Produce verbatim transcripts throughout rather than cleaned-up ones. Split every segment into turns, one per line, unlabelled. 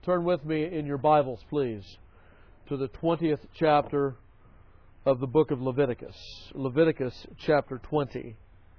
Turn with me in your Bibles, please, to the twentieth chapter of the book of Leviticus. Leviticus chapter twenty.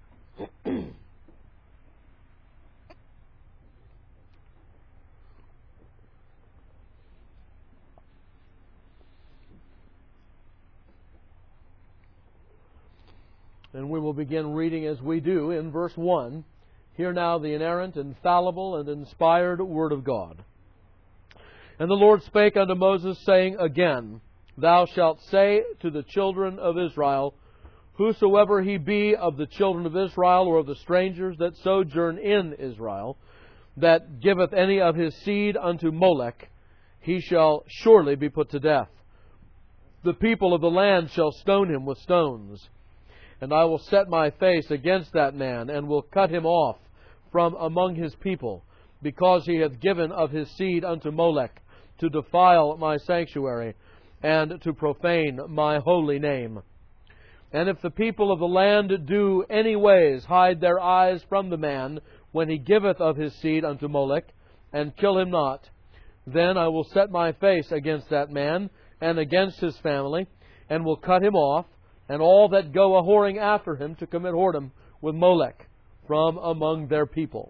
And we will begin reading as we do in verse one. Hear now the inerrant, infallible, and inspired Word of God. And the Lord spake unto Moses, saying again, Thou shalt say to the children of Israel, Whosoever he be of the children of Israel, or of the strangers that sojourn in Israel, that giveth any of his seed unto Molech, he shall surely be put to death. The people of the land shall stone him with stones. And I will set my face against that man, and will cut him off from among his people, because he hath given of his seed unto Molech, to defile my sanctuary, and to profane my holy name. And if the people of the land do any ways hide their eyes from the man, when he giveth of his seed unto Molech, and kill him not, then I will set my face against that man, and against his family, and will cut him off, and all that go a whoring after him to commit whoredom with Molech, from among their people.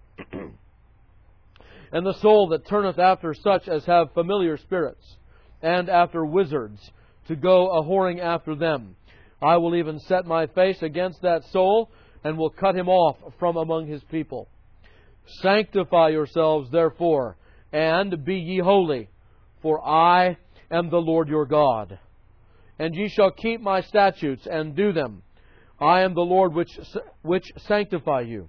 And the soul that turneth after such as have familiar spirits, and after wizards, to go a whoring after them, I will even set my face against that soul, and will cut him off from among his people. Sanctify yourselves, therefore, and be ye holy, for I am the Lord your God. And ye shall keep my statutes, and do them. I am the Lord which, which sanctify you.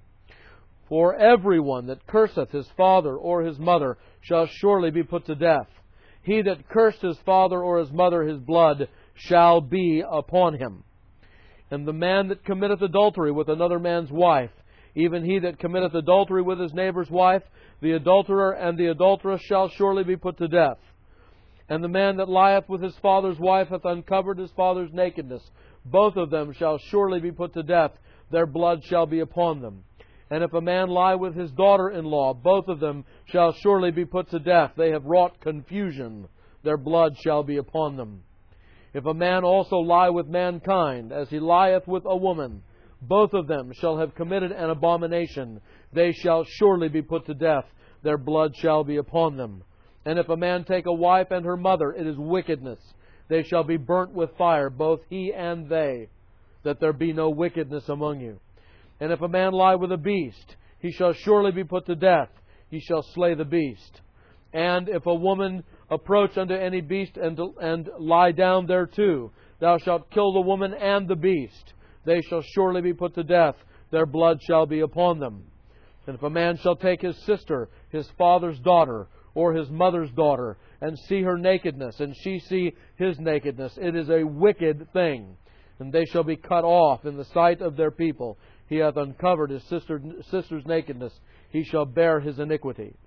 For every one that curseth his father or his mother shall surely be put to death. He that cursed his father or his mother, his blood shall be upon him. And the man that committeth adultery with another man's wife, even he that committeth adultery with his neighbour's wife, the adulterer and the adulteress shall surely be put to death. And the man that lieth with his father's wife hath uncovered his father's nakedness. Both of them shall surely be put to death. Their blood shall be upon them. And if a man lie with his daughter-in-law, both of them shall surely be put to death. They have wrought confusion. Their blood shall be upon them. If a man also lie with mankind, as he lieth with a woman, both of them shall have committed an abomination. They shall surely be put to death. Their blood shall be upon them. And if a man take a wife and her mother, it is wickedness. They shall be burnt with fire, both he and they, that there be no wickedness among you. And if a man lie with a beast, he shall surely be put to death. He shall slay the beast. And if a woman approach unto any beast and, and lie down thereto, thou shalt kill the woman and the beast. They shall surely be put to death. Their blood shall be upon them. And if a man shall take his sister, his father's daughter, or his mother's daughter, and see her nakedness, and she see his nakedness, it is a wicked thing. And they shall be cut off in the sight of their people. He hath uncovered his sister, sister's nakedness. He shall bear his iniquity.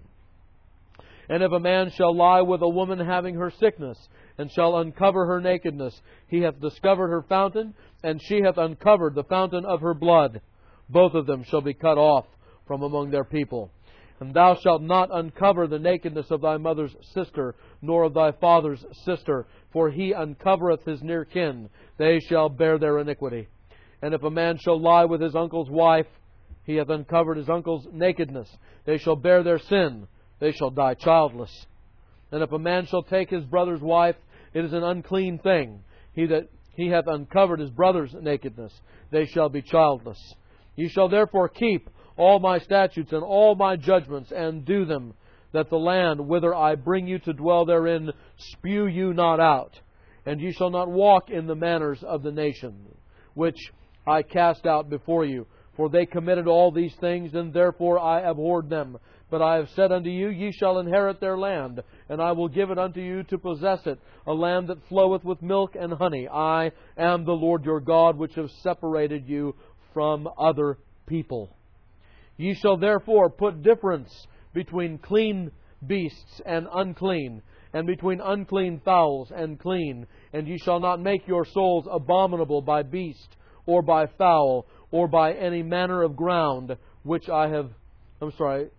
And if a man shall lie with a woman having her sickness, and shall uncover her nakedness, he hath discovered her fountain, and she hath uncovered the fountain of her blood. Both of them shall be cut off from among their people. And thou shalt not uncover the nakedness of thy mother's sister, nor of thy father's sister, for he uncovereth his near kin. They shall bear their iniquity. And if a man shall lie with his uncle's wife, he hath uncovered his uncle's nakedness. They shall bear their sin. They shall die childless. And if a man shall take his brother's wife, it is an unclean thing. He that he hath uncovered his brother's nakedness. They shall be childless. Ye shall therefore keep all my statutes and all my judgments, and do them, that the land whither I bring you to dwell therein spew you not out. And ye shall not walk in the manners of the nation, which I cast out before you. For they committed all these things, and therefore I abhorred them. But I have said unto you, ye shall inherit their land, and I will give it unto you to possess it, a land that floweth with milk and honey. I am the Lord your God, which have separated you from other people. Ye shall therefore put difference between clean beasts and unclean, and between unclean fowls and clean. And ye shall not make your souls abominable by beast, or by fowl, or by any manner of ground, which I have, I'm sorry,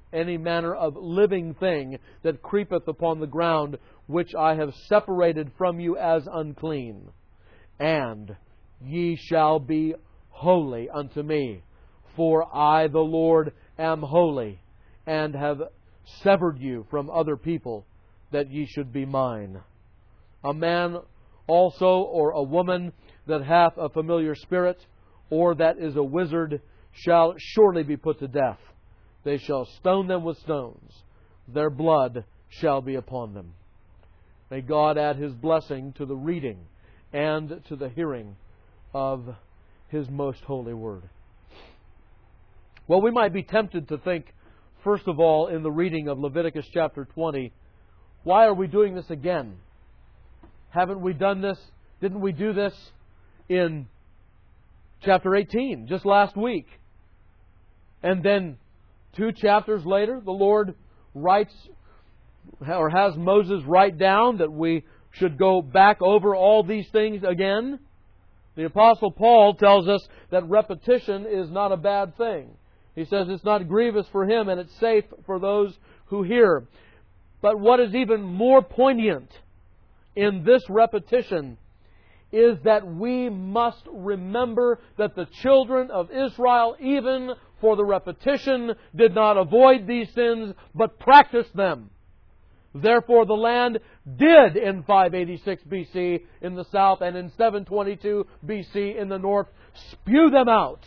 any manner of living thing that creepeth upon the ground, which I have separated from you as unclean. And ye shall be holy unto me, for I, the Lord, am holy, and have severed you from other people, that ye should be mine. A man also, or a woman, that hath a familiar spirit, or that is a wizard, shall surely be put to death. They shall stone them with stones. Their blood shall be upon them. May God add His blessing to the reading and to the hearing of His most holy word. Well, we might be tempted to think, first of all, in the reading of Leviticus chapter twenty, why are we doing this again? Haven't we done this? Didn't we do this in chapter eighteen, just last week? And then two chapters later, the Lord writes, or has Moses write down that we should go back over all these things again. The Apostle Paul tells us that repetition is not a bad thing. He says it's not grievous for him and it's safe for those who hear. But what is even more poignant in this repetition is that we must remember that the children of Israel, even for the repetition, did not avoid these sins, but practiced them. Therefore the land did in five eighty-six B C in the south and in seven twenty-two B C in the north spew them out.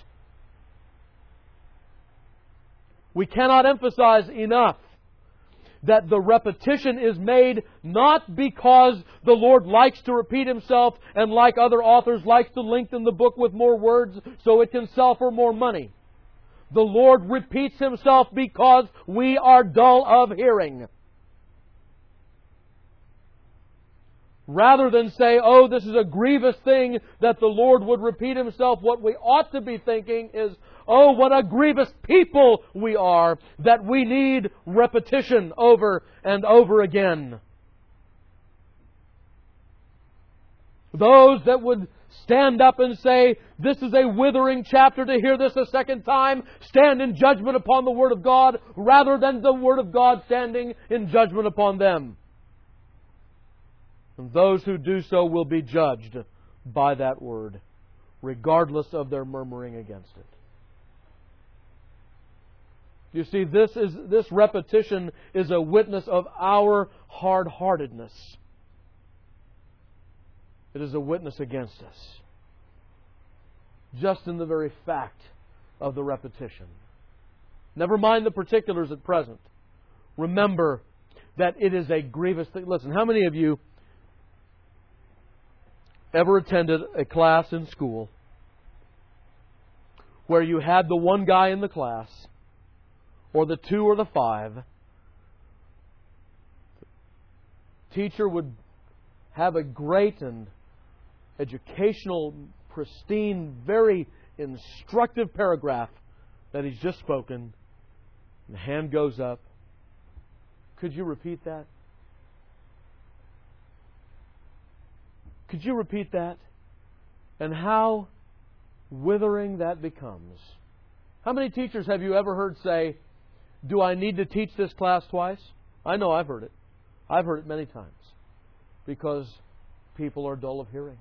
We cannot emphasize enough that the repetition is made not because the Lord likes to repeat Himself and, like other authors, likes to lengthen the book with more words so it can sell for more money. The Lord repeats Himself because we are dull of hearing. Rather than say, oh, this is a grievous thing that the Lord would repeat Himself, what we ought to be thinking is, oh, what a grievous people we are that we need repetition over and over again. Those that would stand up and say, this is a withering chapter to hear this a second time, stand in judgment upon the Word of God, rather than the Word of God standing in judgment upon them. And those who do so will be judged by that Word, regardless of their murmuring against it. You see, this is this repetition is a witness of our hard-heartedness. It is a witness against us. Just in the very fact of the repetition. Never mind the particulars at present. Remember that it is a grievous thing. Listen, how many of you ever attended a class in school where you had the one guy in the class, or the two or the five, teacher would have a great and educational, pristine, very instructive paragraph that he's just spoken, and the hand goes up. Could you repeat that? Could you repeat that? And how withering that becomes. How many teachers have you ever heard say, do I need to teach this class twice? I know I've heard it. I've heard it many times. Because people are dull of hearing.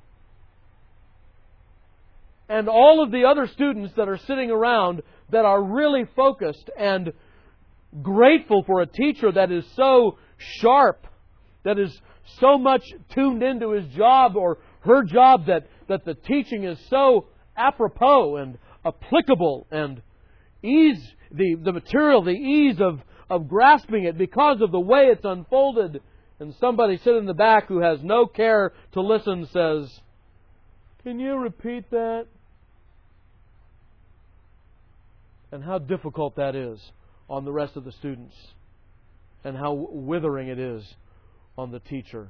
And all of the other students that are sitting around that are really focused and grateful for a teacher that is so sharp, that is so much tuned into his job or her job, that, that the teaching is so apropos and applicable and ease, the, the material, the ease of, of grasping it because of the way it's unfolded. And somebody sitting in the back who has no care to listen says, can you repeat that? And how difficult that is on the rest of the students. And how withering it is on the teacher.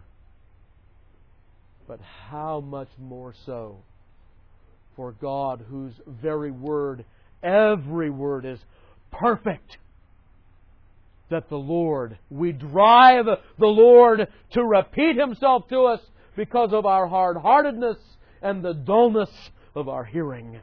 But how much more so for God, whose very word, every word is perfect. That the Lord, we drive the Lord to repeat Himself to us because of our hard-heartedness and the dullness of our hearing.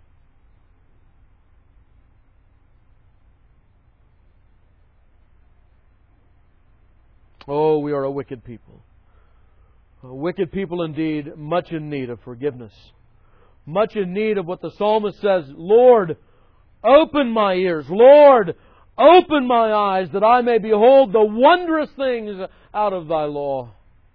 Oh, we are a wicked people. A wicked people indeed, much in need of forgiveness. Much in need of what the psalmist says, Lord, open my ears. Lord, open my eyes that I may behold the wondrous things out of Thy law.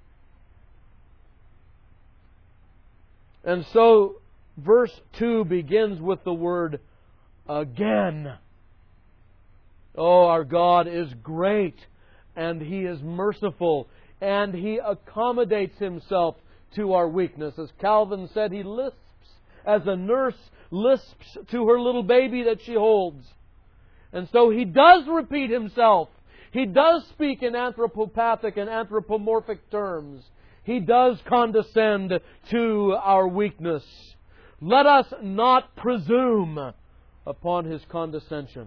And so, verse two begins with the word again. Oh, our God is great, and He is merciful, and He accommodates Himself to our weakness. As Calvin said, He lisps as a nurse lisps to her little baby that she holds. And so He does repeat Himself. He does speak in anthropopathic and anthropomorphic terms. He does condescend to our weakness. Let us not presume upon His condescension.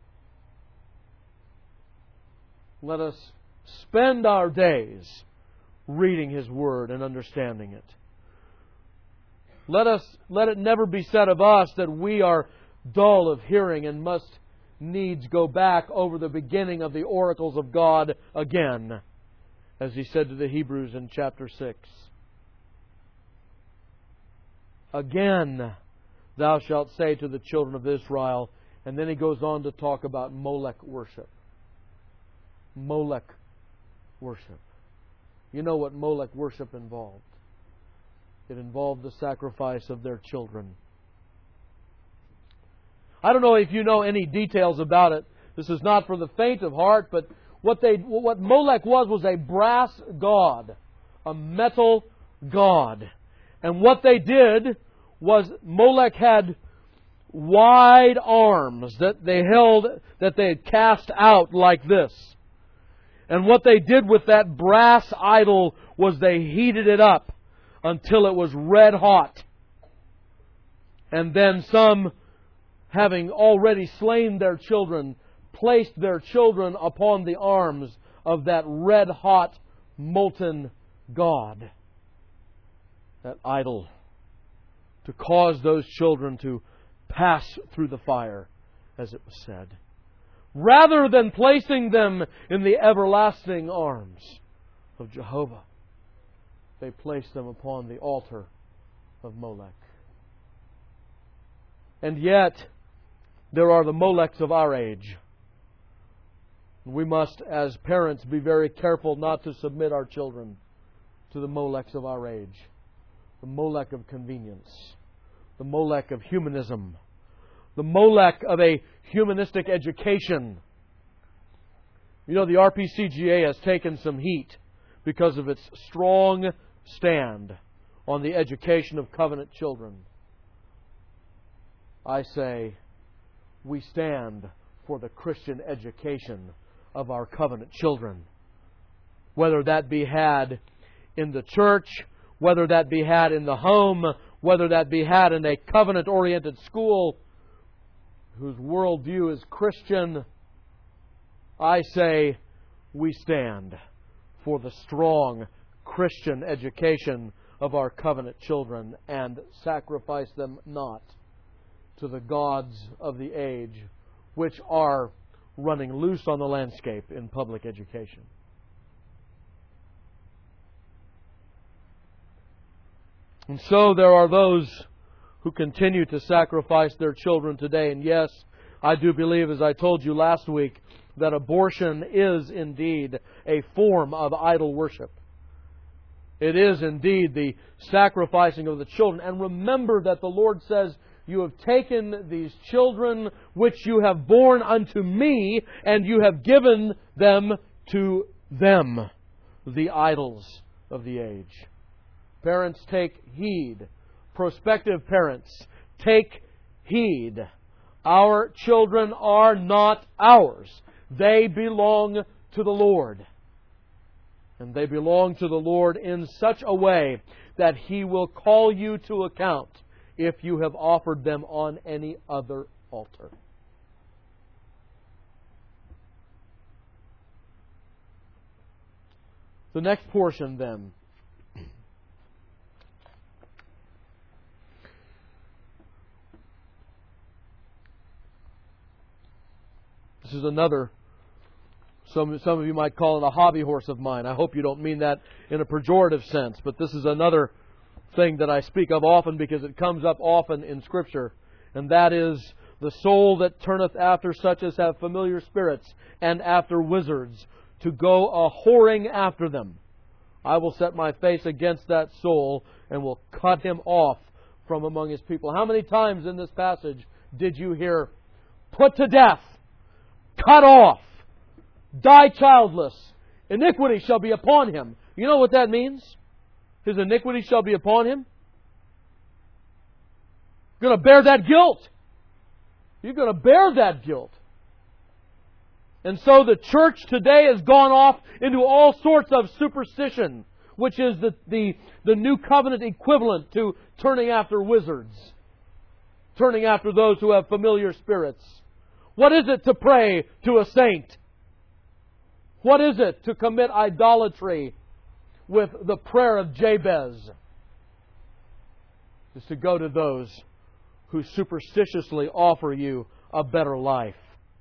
Let us spend our days reading His Word and understanding it. Let us let it never be said of us that we are dull of hearing and must needs go back over the beginning of the oracles of God again, as He said to the Hebrews in chapter six. Again, thou shalt say to the children of Israel, and then He goes on to talk about Molech worship. Molech worship. You know what Molech worship involved. It involved the sacrifice of their children. I don't know if you know any details about it. This is not for the faint of heart, but what they what Molech was was a brass god, a metal god. And what they did was Molech had wide arms that they held, that they had cast out like this. And what they did with that brass idol was they heated it up until it was red hot. And then some, having already slain their children, placed their children upon the arms of that red hot molten god, that idol, to cause those children to pass through the fire, as it was said, rather than placing them in the everlasting arms of Jehovah. They placed them upon the altar of Molech. And yet, there are the Molechs of our age. We must, as parents, be very careful not to submit our children to the Molechs of our age. The Molech of convenience. The Molech of humanism. The Molech of a humanistic education. You know, the R P C G A has taken some heat because of its strong stand on the education of covenant children. I say, we stand for the Christian education of our covenant children. Whether that be had in the church, whether that be had in the home, whether that be had in a covenant-oriented school whose worldview is Christian, I say we stand for the strong Christian education of our covenant children and sacrifice them not to the gods of the age which are running loose on the landscape in public education. And so there are those who continue to sacrifice their children today. And yes, I do believe, as I told you last week, that abortion is indeed a form of idol worship. It is indeed the sacrificing of the children. And remember that the Lord says, you have taken these children which you have borne unto me, and you have given them to them, the idols of the age. Parents, take heed. Prospective parents, take heed. Our children are not ours. They belong to the Lord. And they belong to the Lord in such a way that He will call you to account if you have offered them on any other altar. The next portion then. This is another Some, some of you might call it a hobby horse of mine. I hope you don't mean that in a pejorative sense, but this is another thing that I speak of often because it comes up often in Scripture, and that is the soul that turneth after such as have familiar spirits and after wizards, to go a whoring after them. I will set my face against that soul and will cut him off from among his people. How many times in this passage did you hear, put to death, cut off, die childless, iniquity shall be upon him? You know what that means? His iniquity shall be upon him. You're going to bear that guilt. You're going to bear that guilt. And so the church today has gone off into all sorts of superstition, which is the, the, the new covenant equivalent to turning after wizards, turning after those who have familiar spirits. What is it to pray to a saint? What is it to commit idolatry with the prayer of Jabez? Is to go to those who superstitiously offer you a better life.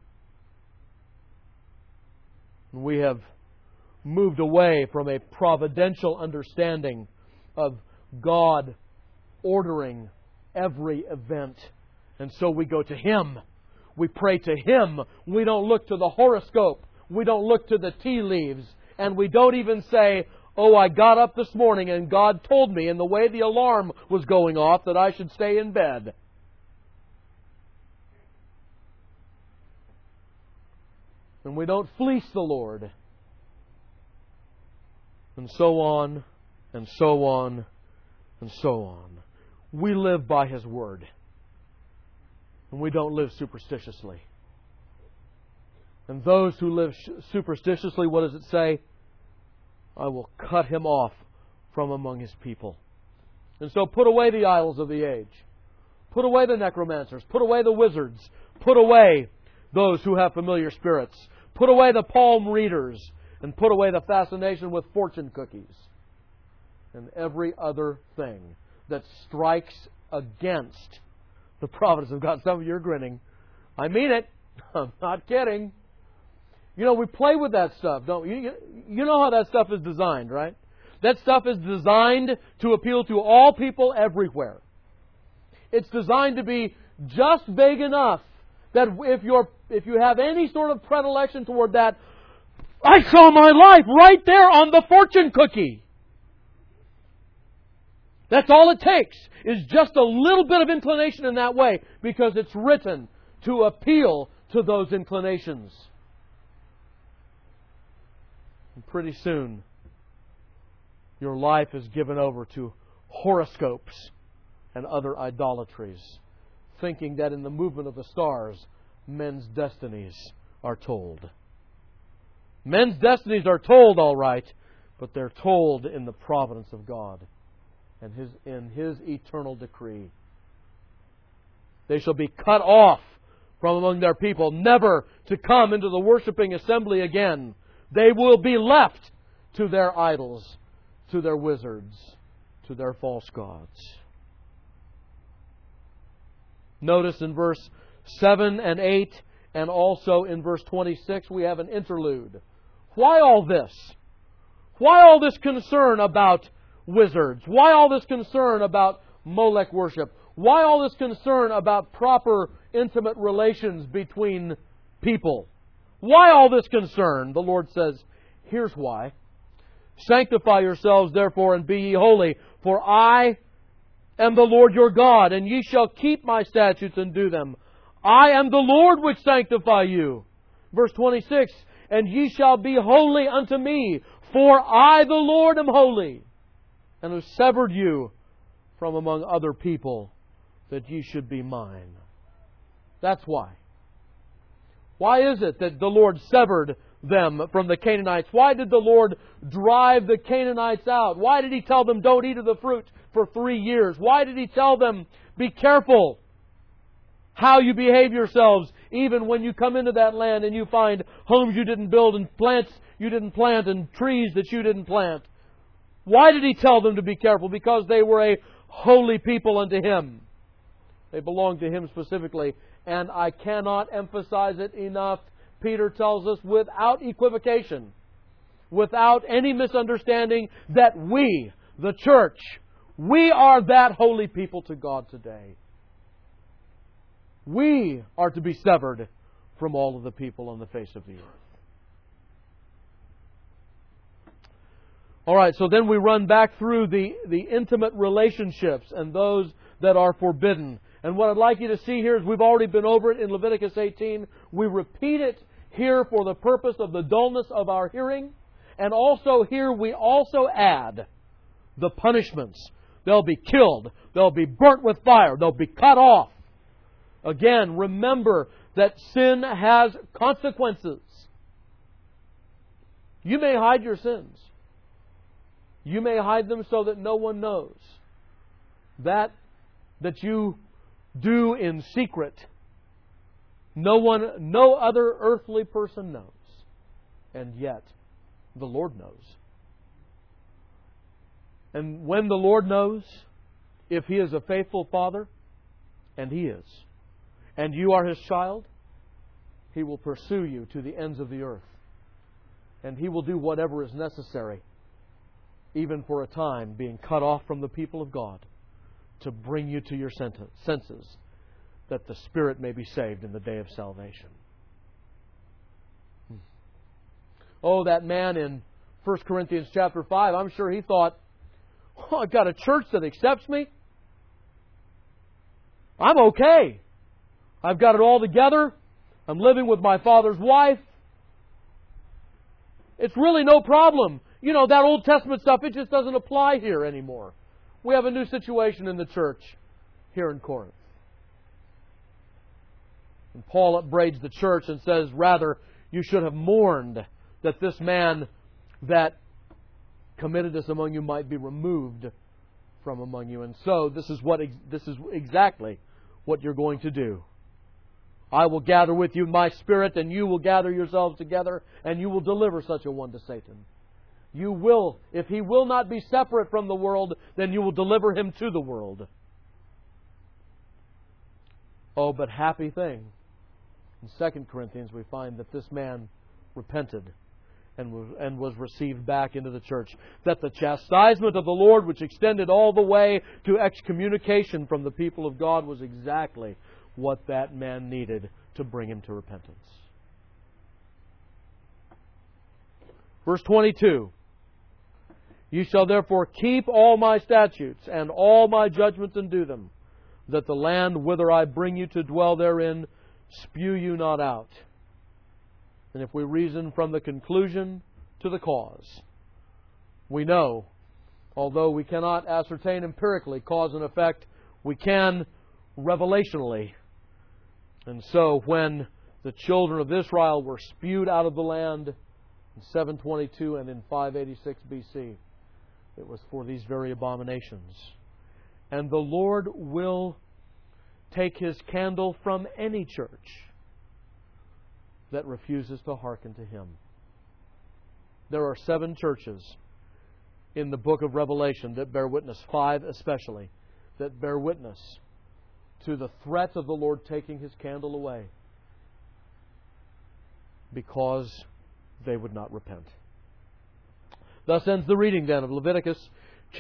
We have moved away from a providential understanding of God ordering every event. And so we go to Him. We pray to Him. We don't look to the horoscope. We don't look to the tea leaves. And we don't even say, oh, I got up this morning and God told me in the way the alarm was going off that I should stay in bed. And we don't fleece the Lord. And so on, and so on, and so on. We live by His Word. And we don't live superstitiously. And those who live superstitiously, what does it say? I will cut him off from among His people. And so put away the idols of the age. Put away the necromancers. Put away the wizards. Put away those who have familiar spirits. Put away the palm readers. And put away the fascination with fortune cookies. And every other thing that strikes against the providence of God. Some of you are grinning. I mean it. I'm not kidding. You know, we play with that stuff, don't we? You, you know how that stuff is designed, right? That stuff is designed to appeal to all people everywhere. It's designed to be just vague enough that if you're if you have any sort of predilection toward that, I saw my life right there on the fortune cookie. That's all it takes, is just a little bit of inclination in that way, because it's written to appeal to those inclinations. And pretty soon, your life is given over to horoscopes and other idolatries, thinking that in the movement of the stars, men's destinies are told. Men's destinies are told, all right, but they're told in the providence of God and His in His eternal decree. They shall be cut off from among their people, never to come into the worshiping assembly again. They will be left to their idols, to their wizards, to their false gods. Notice in verse seven and eight, and also in verse twenty-six, we have an interlude. Why all this? Why all this concern about wizards? Why all this concern about Molech worship? Why all this concern about proper, intimate relations between people? Why all this concern? The Lord says, here's why. Sanctify yourselves, therefore, and be ye holy, for I am the Lord your God, and ye shall keep my statutes and do them. I am the Lord which sanctify you. Verse twenty-six, and ye shall be holy unto me, for I, the Lord, am holy, and have severed you from among other people, that ye should be mine. That's why. Why is it that the Lord severed them from the Canaanites? Why did the Lord drive the Canaanites out? Why did He tell them, don't eat of the fruit for three years? Why did He tell them, be careful how you behave yourselves, even when you come into that land and you find homes you didn't build and plants you didn't plant and trees that you didn't plant? Why did He tell them to be careful? Because they were a holy people unto Him. They belonged to Him specifically. And I cannot emphasize it enough. Peter tells us without equivocation, without any misunderstanding, that we, the church, we are that holy people to God today. We are to be severed from all of the people on the face of the earth. All right, so then we run back through the, the intimate relationships and those that are forbidden. And what I'd like you to see here is we've already been over it in Leviticus eighteen. We repeat it here for the purpose of the dullness of our hearing. And also here we also add the punishments. They'll be killed. They'll be burnt with fire. They'll be cut off. Again, remember that sin has consequences. You may hide your sins. You may hide them so that no one knows. That that you do in secret, no one, no other earthly person knows. And yet, the Lord knows. And when the Lord knows, if He is a faithful Father, and He is, and you are His child, He will pursue you to the ends of the earth. And He will do whatever is necessary, even for a time, being cut off from the people of God, to bring you to your senses, that the Spirit may be saved in the day of salvation. Oh, that man in First Corinthians chapter five, I'm sure he thought, oh, I've got a church that accepts me. I'm okay. I've got it all together. I'm living with my father's wife. It's really no problem. You know, that Old Testament stuff, it just doesn't apply here anymore. We have a new situation in the church here in Corinth. And Paul upbraids the church and says, rather, you should have mourned that this man that committed this among you might be removed from among you. And so, this is what this is exactly what you're going to do. I will gather with you my Spirit, and you will gather yourselves together, and you will deliver such a one to Satan. You will, if he will not be separate from the world, then you will deliver him to the world. Oh, but happy thing. In Second Corinthians we find that this man repented and was, and was received back into the church. That the chastisement of the Lord, which extended all the way to excommunication from the people of God, was exactly what that man needed to bring him to repentance. Verse twenty-two. You shall therefore keep all my statutes and all my judgments and do them, that the land whither I bring you to dwell therein spew you not out. And if we reason from the conclusion to the cause, we know, although we cannot ascertain empirically cause and effect, we can revelationally. And so when the children of Israel were spewed out of the land in seven twenty-two and in five eighty-six B C, it was for these very abominations. And the Lord will take His candle from any church that refuses to hearken to Him. There are seven churches in the book of Revelation that bear witness, five especially, that bear witness to the threat of the Lord taking His candle away because they would not repent. Thus ends the reading then of Leviticus